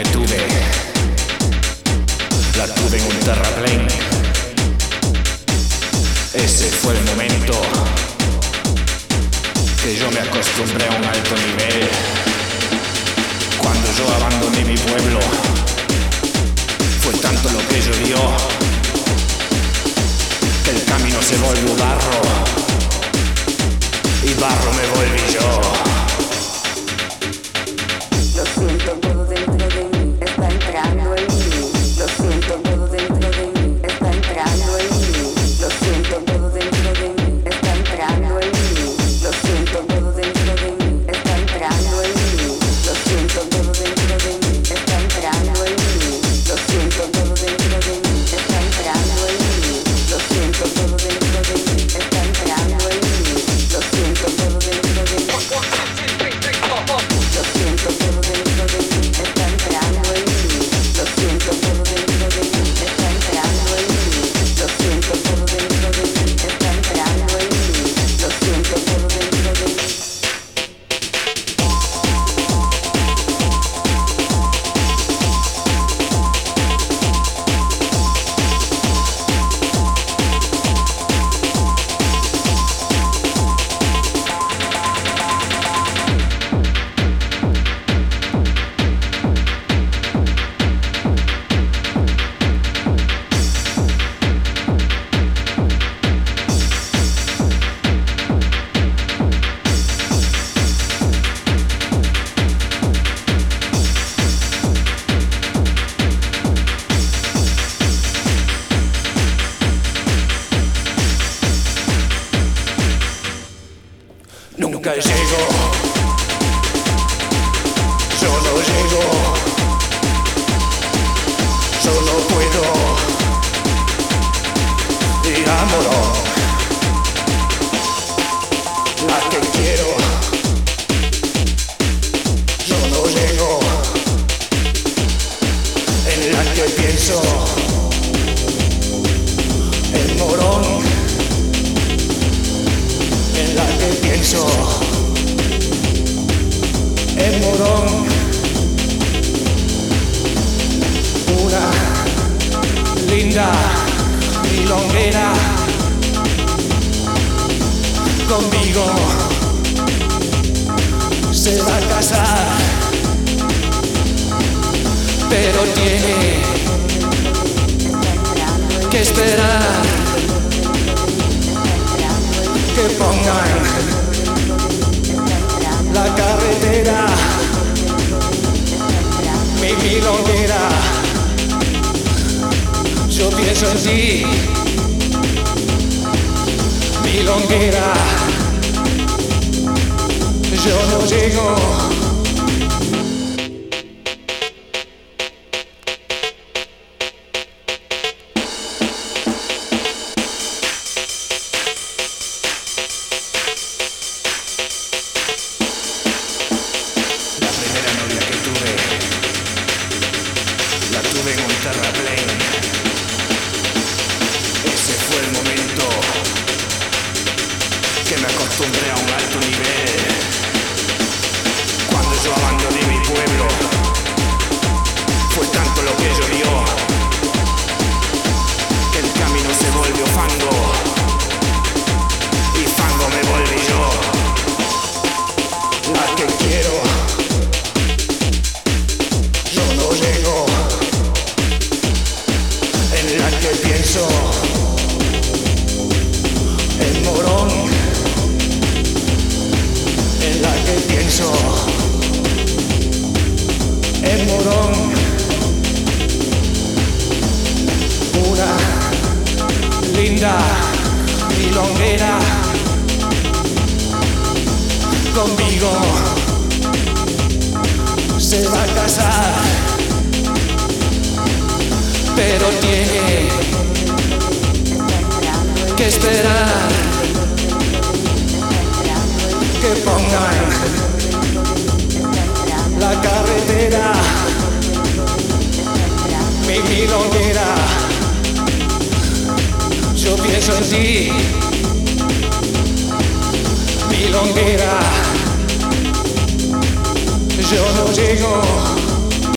que tuve, la tuve en un terraplén. Ese fue el momento que yo me acostumbré a un alto nivel. Cuando yo abandoné mi pueblo, fue tanto lo que llovió que el camino se volvió barro y barro me volví yo. Lo siento, todo dentro de mí está entrando en mí. Lo siento, todo dentro de mí está entrando en mí. Lo siento, todo dentro de mí está entrando en mí. Lo siento, todo dentro de mí está entrando en mí. Lo siento, todo dentro de mí está entrando en mí. Lo siento, todo dentro de mí está entrando en mí. Lo siento, todo dentro de mí está entrando en mí. Lo siento, todo dentro de mí. Lo siento, todo dentro de mí está entrando en mí. Lo siento, todo dentro de mí está entrando en mí. Lo siento, todo dentro de mí está entrando en mí. Lo siento, todo dentro de mí. Nunca llego, yo no llego, solo puedo y amor, la que quiero, yo no llego, en la que pienso, el morón. En la que pienso, el morón, una linda milonguera conmigo se va a casar, pero tiene que esperar que pongan la carretera, mi milonguera. Yo pienso en ti, milonguera. Yo no llego. Ese fue el momento que me acostumbré a un alto nivel. Cuando yo abandoné mi pueblo, fue tanto lo que llovió que el camino se volvió fango y fango me volví yo. La que quiero, yo no llego. En la que pienso, el morón. En la que pienso, el morón. Una linda milonguera conmigo se va a casar, pero tiene que esperar que pongan la carretera, mi milonguera. Yo pienso en ti,